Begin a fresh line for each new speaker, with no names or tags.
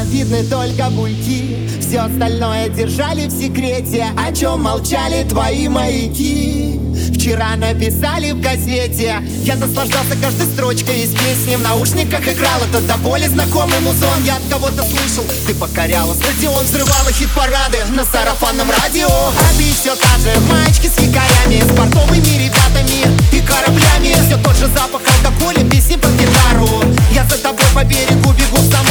видны только бульки. Все остальное держали в секрете, о чем молчали твои маяки. Вчера написали в газете, я наслаждался каждой строчкой из песни. В наушниках играл этот до боли знакомый музон. Я от кого-то слышал, ты покоряла стадион, взрывала хит-парады на сарафанном радио. А ты все та же, маечки с якорями, с портовыми ребятами и кораблями. Все тот же запах алкоголя, песни под гитару. Я за тобой по берегу бегу в самолете.